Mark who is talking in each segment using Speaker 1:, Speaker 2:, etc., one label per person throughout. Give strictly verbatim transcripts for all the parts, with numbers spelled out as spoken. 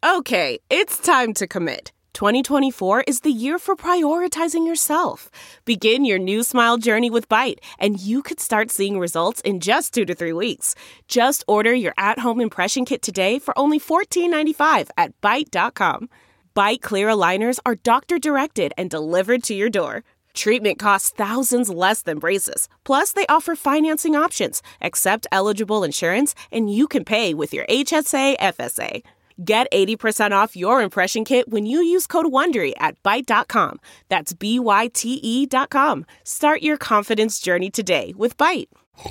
Speaker 1: Okay, it's time to commit. twenty twenty-four is the year for prioritizing yourself. Begin your new smile journey with Byte, and you could start seeing results in just two to three weeks. Just order your at-home impression kit today for only fourteen ninety-five at byte dot com. Byte Clear aligners are doctor-directed and delivered to your door. Treatment costs thousands less than braces. Plus, they offer financing options, accept eligible insurance, and you can pay with your H S A F S A. Get eighty percent off your impression kit when you use code WONDERY at byte dot com. That's B Y T E dot com. Start your confidence journey today with Byte.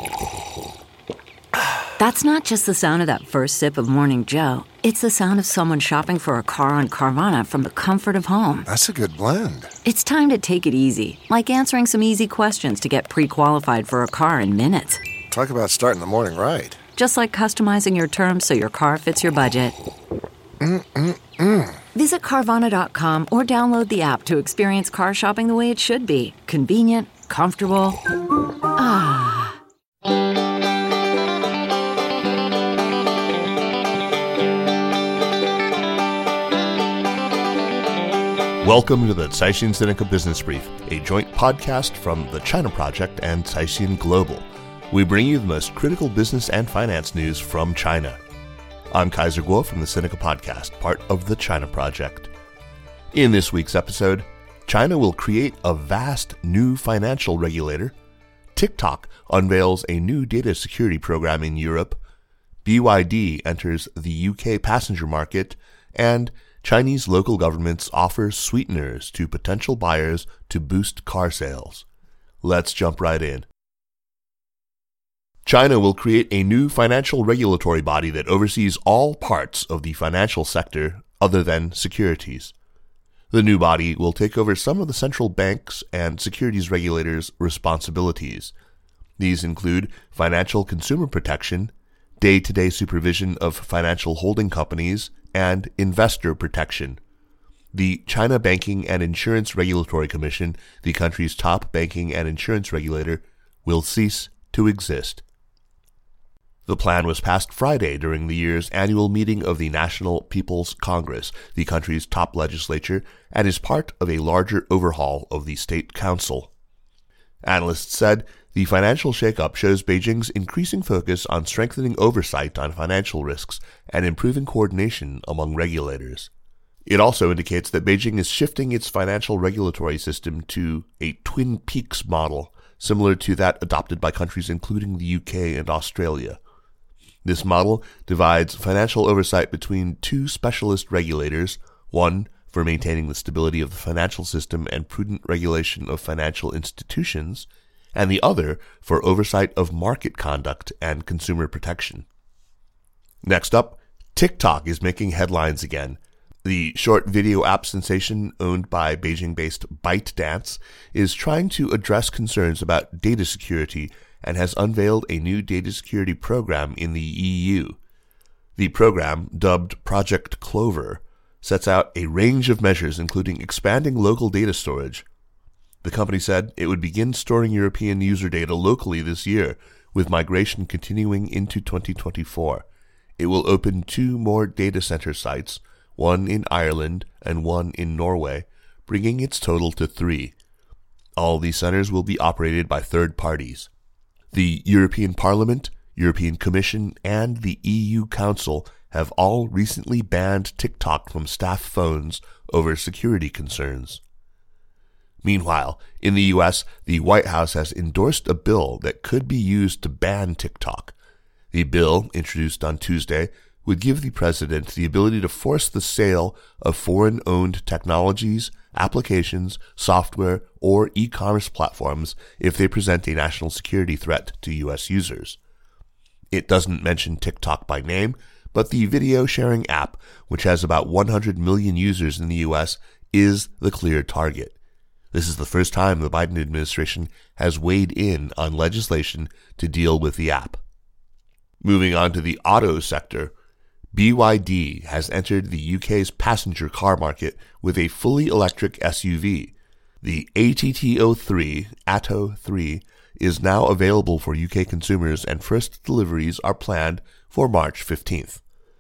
Speaker 2: That's not just the sound of that first sip of Morning Joe. It's the sound of someone shopping for a car on Carvana from the comfort of home.
Speaker 3: That's a good blend.
Speaker 2: It's time to take it easy, like answering some easy questions to get pre-qualified for a car in minutes.
Speaker 3: Talk about starting the morning right.
Speaker 2: Just like customizing your terms so your car fits your budget.
Speaker 3: Mm-mm-mm.
Speaker 2: Visit Carvana dot com or download the app to experience car shopping the way it should be. Convenient, comfortable. Ah.
Speaker 4: Welcome to the Caixin Sinica Business Brief, a joint podcast from the China Project and Caixin Global. We bring you the most critical business and finance news from China. I'm Kaiser Kuo from the Sinica Podcast, part of the China Project. In this week's episode, China will create a vast new financial regulator, TikTok unveils a new data security program in Europe, B Y D enters the U K passenger market, and Chinese local governments offer sweeteners to potential buyers to boost car sales. Let's jump right in. China will create a new financial regulatory body that oversees all parts of the financial sector other than securities. The new body will take over some of the central banks and securities regulators' responsibilities. These include financial consumer protection, day-to-day supervision of financial holding companies, and investor protection. The China Banking and Insurance Regulatory Commission, the country's top banking and insurance regulator, will cease to exist. The plan was passed Friday during the year's annual meeting of the National People's Congress, the country's top legislature, and is part of a larger overhaul of the State Council. Analysts said the financial shakeup shows Beijing's increasing focus on strengthening oversight on financial risks and improving coordination among regulators. It also indicates that Beijing is shifting its financial regulatory system to a Twin Peaks model, similar to that adopted by countries including the U K and Australia. This model divides financial oversight between two specialist regulators, one for maintaining the stability of the financial system and prudent regulation of financial institutions, and the other for oversight of market conduct and consumer protection. Next up, TikTok is making headlines again. The short video app sensation owned by Beijing-based ByteDance is trying to address concerns about data security and has unveiled a new data security program in the E U. The program, dubbed Project Clover, sets out a range of measures including expanding local data storage. The company said it would begin storing European user data locally this year, with migration continuing into twenty twenty-four. It will open two more data center sites, one in Ireland and one in Norway, bringing its total to three. All these centers will be operated by third parties. The European Parliament, European Commission, and the E U Council have all recently banned TikTok from staff phones over security concerns. Meanwhile, in the U S, the White House has endorsed a bill that could be used to ban TikTok. The bill, introduced on Tuesday, would give the president the ability to force the sale of foreign-owned technologies, applications, software, or e-commerce platforms if they present a national security threat to U S users. It doesn't mention TikTok by name, but the video-sharing app, which has about one hundred million users in the U S, is the clear target. This is the first time the Biden administration has weighed in on legislation to deal with the app. Moving on to the auto sector, B Y D has entered the U K's passenger car market with a fully electric S U V. The A T T O three, Atto three, is now available for U K consumers and first deliveries are planned for March fifteenth.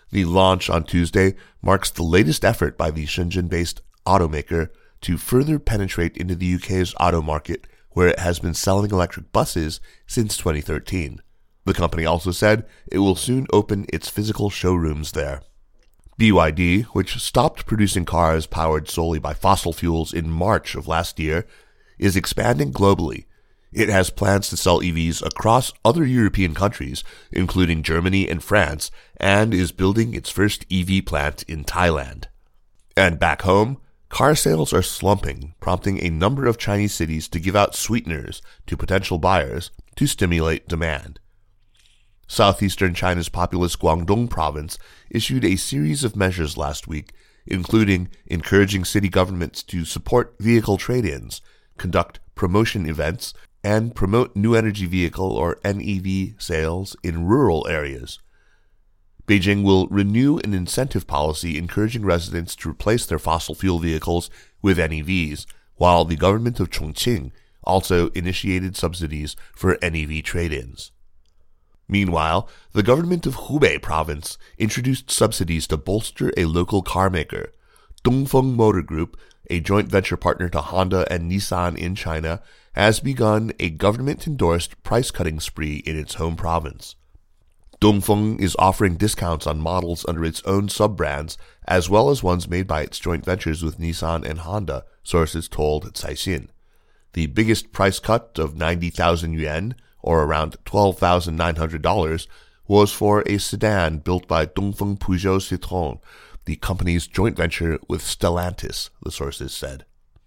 Speaker 4: The launch on Tuesday marks the latest effort by the Shenzhen-based automaker to further penetrate into the U K's auto market, where it has been selling electric buses since twenty thirteen. The company also said it will soon open its physical showrooms there. B Y D, which stopped producing cars powered solely by fossil fuels in March of last year, is expanding globally. It has plans to sell E Vs across other European countries, including Germany and France, and is building its first E V plant in Thailand. And back home, car sales are slumping, prompting a number of Chinese cities to give out sweeteners to potential buyers to stimulate demand. Southeastern China's populous Guangdong province issued a series of measures last week, including encouraging city governments to support vehicle trade-ins, conduct promotion events, and promote new energy vehicle or N E V sales in rural areas. Beijing will renew an incentive policy encouraging residents to replace their fossil fuel vehicles with N E Vs, while the government of Chongqing also initiated subsidies for N E V trade-ins. Meanwhile, the government of Hubei province introduced subsidies to bolster a local car maker. Dongfeng Motor Group, a joint venture partner to Honda and Nissan in China, has begun a government-endorsed price-cutting spree in its home province. Dongfeng is offering discounts on models under its own sub-brands, as well as ones made by its joint ventures with Nissan and Honda, sources told Caixin. The biggest price cut of ninety thousand yuan, or around twelve thousand nine hundred dollars, was for a sedan built by Dongfeng Peugeot Citroën, the company's joint venture with Stellantis, the sources said.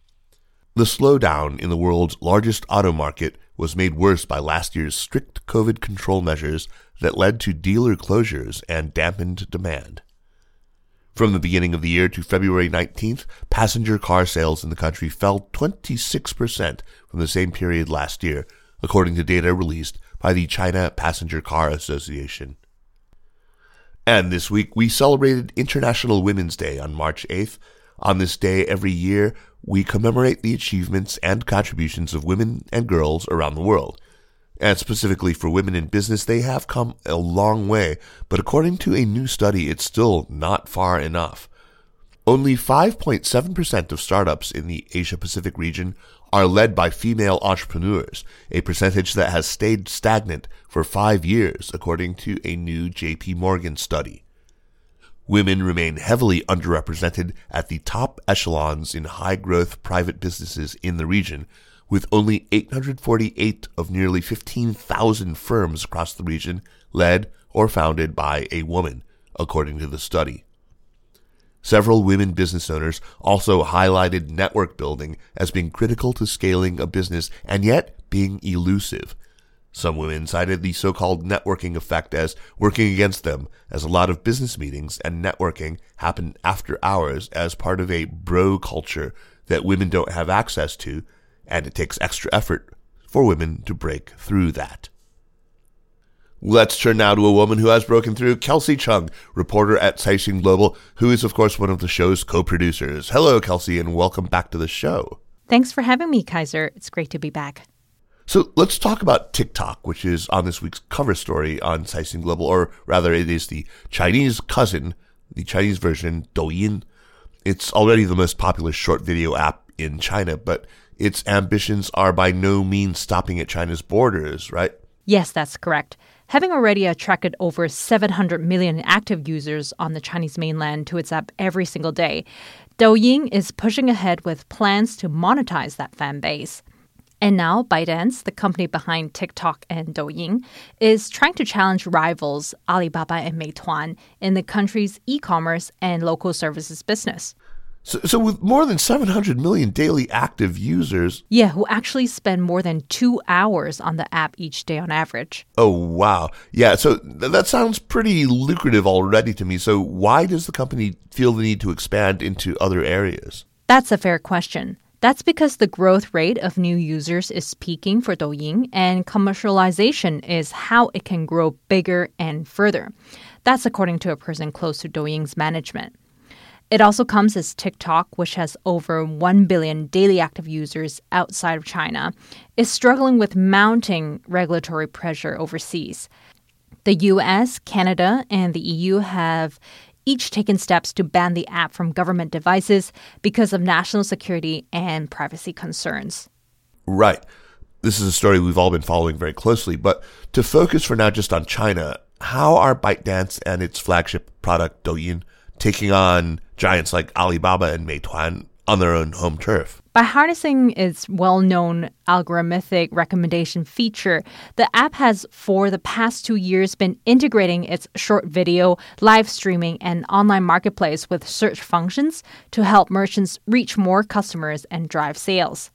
Speaker 4: The slowdown in the world's largest auto market was made worse by last year's strict COVID control measures that led to dealer closures and dampened demand. From the beginning of the year to February nineteenth, passenger car sales in the country fell twenty-six percent from the same period last year, according to data released by the China Passenger Car Association. And this week, we celebrated International Women's Day on March eighth. On this day every year, we commemorate the achievements and contributions of women and girls around the world. And specifically for women in business, they have come a long way, but according to a new study, it's still not far enough. Only five point seven percent of startups in the Asia-Pacific region are led by female entrepreneurs, a percentage that has stayed stagnant for five years, according to a new J P Morgan study. Women remain heavily underrepresented at the top echelons in high-growth private businesses in the region, with only eight hundred forty-eight of nearly fifteen thousand firms across the region led or founded by a woman, according to the study. Several women business owners also highlighted network building as being critical to scaling a business and yet being elusive. Some women cited the so-called networking effect as working against them, as a lot of business meetings and networking happen after hours as part of a bro culture that women don't have access to, and it takes extra effort for women to break through that. Let's turn now to a woman who has broken through, Kelsey Chung, reporter at Caixin Global, who is, of course, one of the show's co-producers. Hello, Kelsey, and welcome back to the show.
Speaker 5: Thanks for having me, Kaiser. It's great to be back.
Speaker 4: So let's talk about TikTok, which is on this week's cover story on Caixin Global, or rather it is the Chinese cousin, the Chinese version, Douyin. It's already the most popular short video app in China, but its ambitions are by no means stopping at China's borders, right?
Speaker 5: Yes, that's correct. Having already attracted over seven hundred million active users on the Chinese mainland to its app every single day, Douyin is pushing ahead with plans to monetize that fan base. And now, ByteDance, the company behind TikTok and Douyin, is trying to challenge rivals Alibaba and Meituan in the country's e-commerce and local services business.
Speaker 4: So, so with more than seven hundred million daily active users...
Speaker 5: Yeah, who actually spend more than two hours on the app each day on average.
Speaker 4: Oh, wow. Yeah, so th- that sounds pretty lucrative already to me. So why does the company feel the need to expand into other areas?
Speaker 5: That's a fair question. That's because the growth rate of new users is peaking for Douyin, and commercialization is how it can grow bigger and further. That's according to a person close to Douyin's management. It also comes as TikTok, which has over one billion daily active users outside of China, is struggling with mounting regulatory pressure overseas. The U S, Canada, and the E U have each taken steps to ban the app from government devices because of national security and privacy concerns.
Speaker 4: Right. This is a story we've all been following very closely, but to focus for now just on China, how are ByteDance and its flagship product Douyin taking on giants like Alibaba and Meituan on their own home turf?
Speaker 5: By harnessing its well-known algorithmic recommendation feature, the app has for the past two years been integrating its short video, live streaming, and online marketplace with search functions to help merchants reach more customers and drive sales.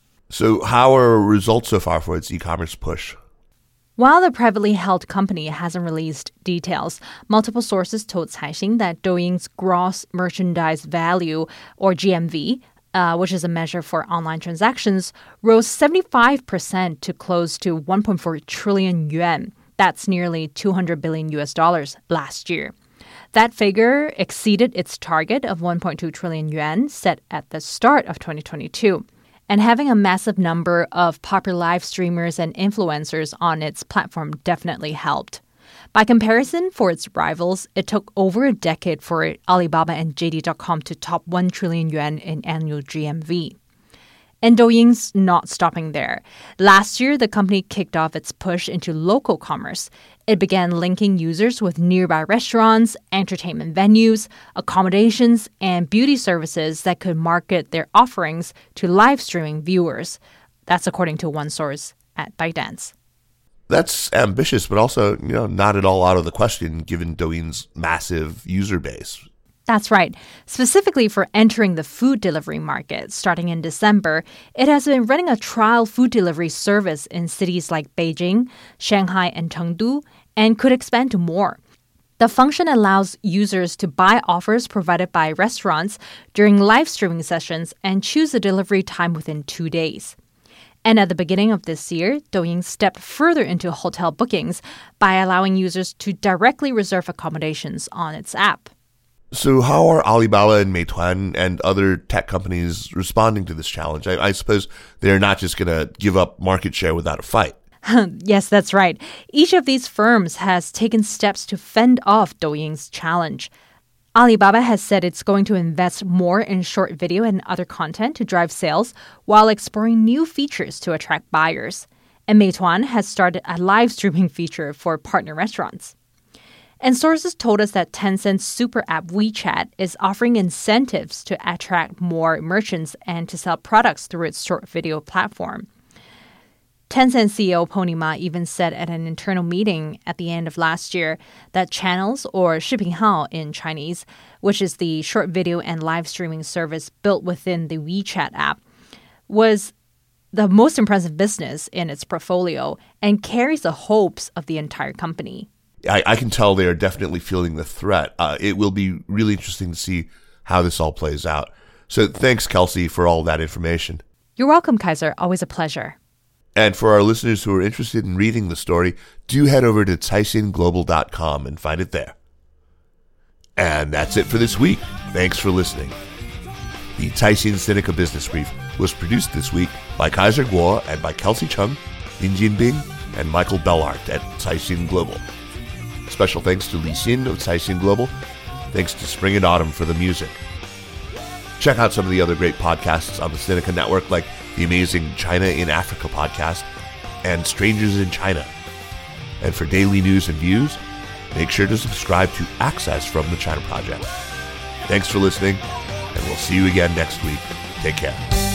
Speaker 4: So how are results so far for its e-commerce push?
Speaker 5: While the privately held company hasn't released details, multiple sources told Caixin that Douyin's gross merchandise value, or G M V, uh, which is a measure for online transactions, rose seventy-five percent to close to one point four trillion yuan. That's nearly two hundred billion U S dollars last year. That figure exceeded its target of one point two trillion yuan set at the start of twenty twenty-two. And having a massive number of popular live streamers and influencers on its platform definitely helped. By comparison, for its rivals, it took over a decade for Alibaba and J D dot com to top one trillion yuan in annual G M V. And Douyin's not stopping there. Last year, the company kicked off its push into local commerce. It began linking users with nearby restaurants, entertainment venues, accommodations, and beauty services that could market their offerings to live streaming viewers. That's according to one source at ByteDance.
Speaker 4: That's ambitious, but also, you know, not at all out of the question given Douyin's massive user base.
Speaker 5: That's right. Specifically for entering the food delivery market starting in December, it has been running a trial food delivery service in cities like Beijing, Shanghai, and Chengdu, and could expand to more. The function allows users to buy offers provided by restaurants during live streaming sessions and choose a delivery time within two days. And at the beginning of this year, Douyin stepped further into hotel bookings by allowing users to directly reserve accommodations on its app.
Speaker 4: So how are Alibaba and Meituan and other tech companies responding to this challenge? I, I suppose they're not just going to give up market share without a fight.
Speaker 5: Yes, that's right. Each of these firms has taken steps to fend off Douyin's challenge. Alibaba has said it's going to invest more in short video and other content to drive sales while exploring new features to attract buyers. And Meituan has started a live streaming feature for partner restaurants. And sources told us that Tencent's super app WeChat is offering incentives to attract more merchants and to sell products through its short video platform. Tencent C E O Pony Ma even said at an internal meeting at the end of last year that channels, or 视频号 in Chinese, which is the short video and live streaming service built within the WeChat app, was the most impressive business in its portfolio and carries the hopes of the entire company.
Speaker 4: I, I can tell they are definitely feeling the threat. Uh, it will be really interesting to see how this all plays out. So thanks, Kelsey, for all that information.
Speaker 5: You're welcome, Kaiser. Always a pleasure.
Speaker 4: And for our listeners who are interested in reading the story, do head over to caixin global dot com and find it there. And that's it for this week. Thanks for listening. The Caixin Sinica Business Brief was produced this week by Kaiser Kuo and by Kelsey Chung, Lin Jinbing, and Michael Bellart at Caixin Global. Special thanks to Li Xin of Caixin Global. Thanks to Spring and Autumn for the music. Check out some of the other great podcasts on the Sinica Network, like the amazing China in Africa podcast and Strangers in China. And for daily news and views, make sure to subscribe to Access from the China Project. Thanks for listening, and we'll see you again next week. Take care.